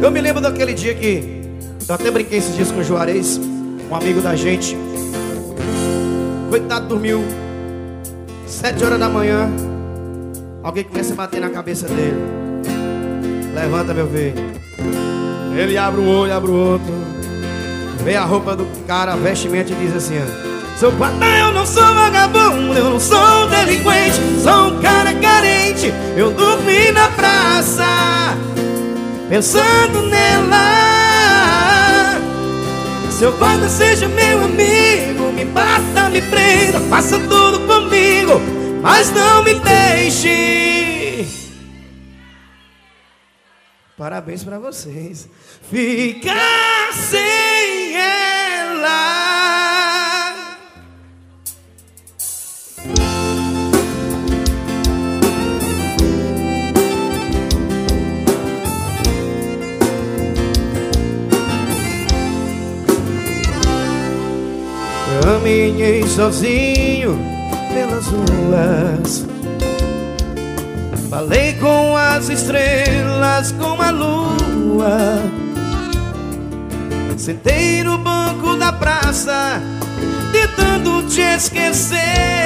Eu me lembro daquele dia que eu até brinquei esses dias com o Juarez, um amigo da gente. Coitado, dormiu 7 horas da manhã. Alguém começa a bater na cabeça dele. Levanta, meu filho. Ele abre um olho, abre o outro, vê a roupa do cara, a vestimenta e diz assim: seu guarda, eu não sou vagabundo, eu não sou delinquente, sou um cara carente. Eu dormi na praça pensando nela. Seu guarda, seja meu amigo, me bata, me prenda, faça tudo comigo, mas não me deixe. Parabéns pra vocês. Ficar sem ela. Caminhei sozinho pelas ruas, falei com as estrelas, com a lua. Sentei no banco da praça, tentando te esquecer.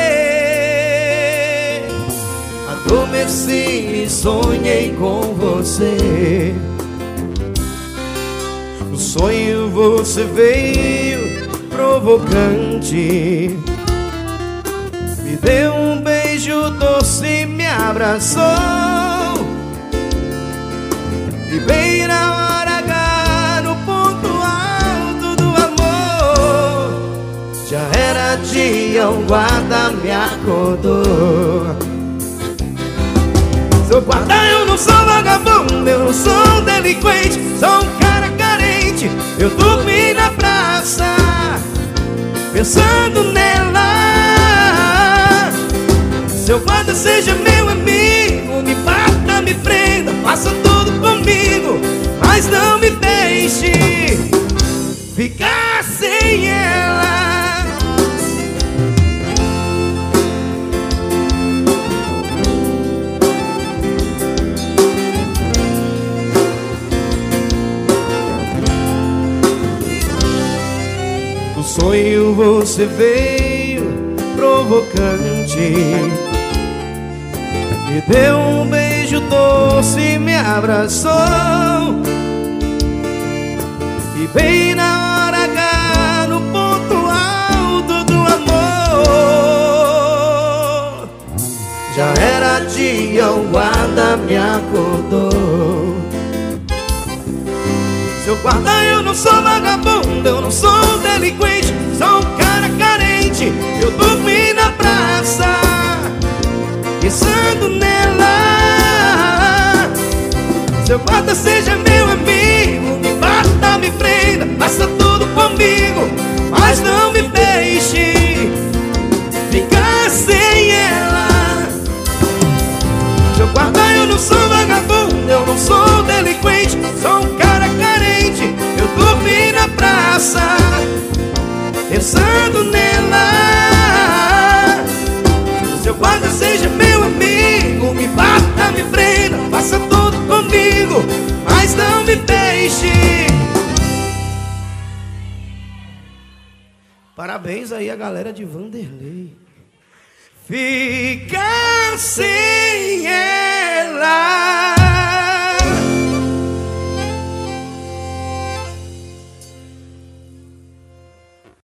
Adormeci e sonhei com você. No sonho você veio provocante, me deu um beijo doce, me abraçou. E bem na hora H, no ponto alto do amor, já era dia, um guarda me acordou. Seu guarda, eu não sou vagabundo, eu não sou delinquente, sou um cara carente. Eu dormi na praça pensando nela. Seu guarda, seja meu amigo, me bata, me prenda, faça tudo comigo, mas não me deixe ficar sem ela. No sonho você veio provocante, me deu um beijo doce, me abraçou. E bem na hora H, no ponto alto do amor, já era dia, o guarda me acordou. Seu guarda, eu não sou vagabundo, eu não sou delinquente, sou um cara carente. Eu dormi na praça pensando nela. Seu guarda, seja meu amigo, me bata, me prenda, faça tudo comigo, mas não me deixe ficar sem ela. Seu guarda, eu não sou vagabundo, eu não sou delinquente, sou um cara carente. Eu dormi na praça pensando nela. Seu guarda, seja meu amigo, me bata, me prenda, faça tudo comigo, mas não me deixe. Parabéns aí a galera de Vanderlei. Ficar sem